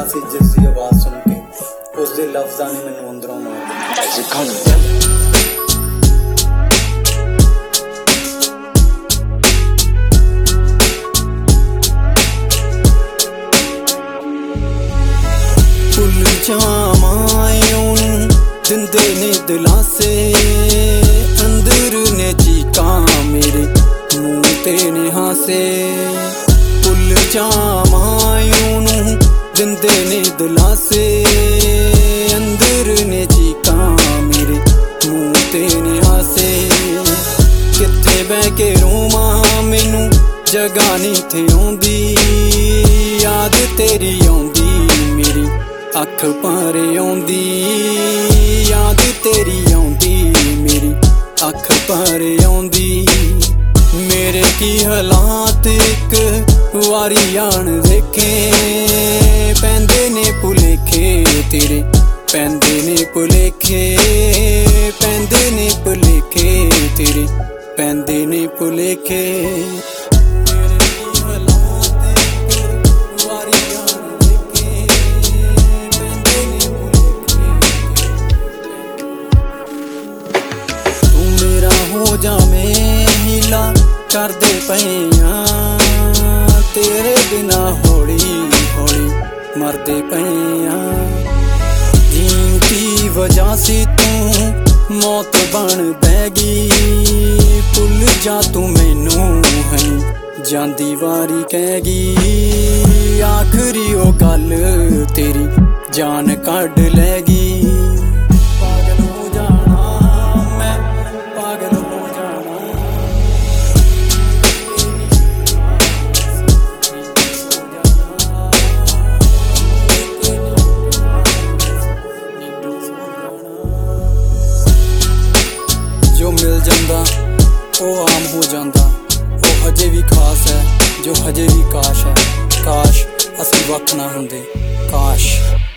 ਸੀ ਜਿਸ ਦੀ ਆਵਾਜ਼ ਸੁਣ ਕੇ ਉਸ ਦੇ ਲਫ਼ਜ਼ਾਂ ਨੇ ਮੈਨੂੰ ਅੰਦਰੋਂ ਮਾਰ ਦਿੱਤਾ। ਭੁੱਲ ਜਾਵਾਂ ਉਹਨੂੰ ਦਿੰਦੇ ਨੇ ਦਿਲਾਸੇ, ਅੰਦਰ ਨੇ ਚੀਕਾਂ ਮੇਰੇ ਮੂੰਹ ਤੇ ਨੇ ਹਾਸੇ। ਭੁੱਲ ਜਾਵਾਂ ਉਹਨੂੰ ਦਿੰਦੇ ਨੇ ਦਿਲਾਸੇ, ਅੰਦਰ ਨੇ ਚੀਕਾਂ ਮੇਰੇ ਮੂੰਹ ਤੇ ਨੇ ਹਾਸੇ। ਕਿੱਥੇ ਬਹਿ ਕੇ ਰੋਵਾਂ ਮੈਨੂੰ ਜਗ੍ਹਾ ਨੀ ਥੇ ਆਉਂਦੀ, ਯਾਦ ਤੇਰੀ ਆਉਂਦੀ ਮੇਰੀ ਅੱਖ ਭਾਰੇ ਆਉਂਦੀ, ਯਾਦ ਤੇਰੀ ਆਉਂਦੀ ਮੇਰੀ ਅੱਖ ਭਾਰੇ ਆਉਂਦੀ। ਮੇਰੇ ਕੀ ਹਾਲਾਤ ਇੱਕ ਵਾਰੀ ਆਣ ਦੇਖੇ, ਪੈਂਦੇ ਨੇ ਭੁਲੇਖੇ ਤੇਰੇ, ਪੈਂਦੇ ਨੇ ਭੁਲੇਖੇ, ਪੈਂਦੇ ਨੇ ਭੁਲੇਖੇ ਤੇਰੇ, ਪੈਂਦੇ ਨੇ ਭੁਲੇਖੇ। ਹੋ ਜਾਵੇਂ ਹੀਲਾ ਕਰਦੇ ਪਏ ਆਂ, ਤੇਰੇ ਬਿਨਾ ਹੌਲੀ ਹੌਲੀ ਮਰਦੇ ਪਏ ਆਂ। ਜੀਣ ਦੀ ਵਜ੍ਹਾ ਸੀ ਤੂੰ ਮੌਤ ਬਣ ਬਹਿ ਗਈ, ਭੁੱਲ ਜਾ ਤੂੰ ਮੈਨੂੰ ਹੈ ਜਾਂਦੀ ਵਾਰੀ ਕਹਿ ਗਈ। ਆਖਰੀ ਉਹ ਗੱਲ ਤੇਰੀ ਜਾਨ ਕੱਢ ਲੈ ਗਈ। ਪਾਗਲ ਹੋ ਜਾਣਾ ਮੈਂ, ਪਾਗਲ ਹੋ ਜਾਣਾ। ਜੋ ਮਿਲ ਜਾਂਦਾ ਉਹ ਆਮ ਹੋ ਜਾਂਦਾ, ਉਹ ਹਜੇ ਵੀ ਖਾਸ ਹੈ ਜੋ ਹਜੇ ਵੀ ਕਾਸ਼ ਹੈ। ਕਾਸ਼ ਅਸੀਂ ਵੱਖ ਨਾ ਹੁੰਦੇ, ਕਾਸ਼।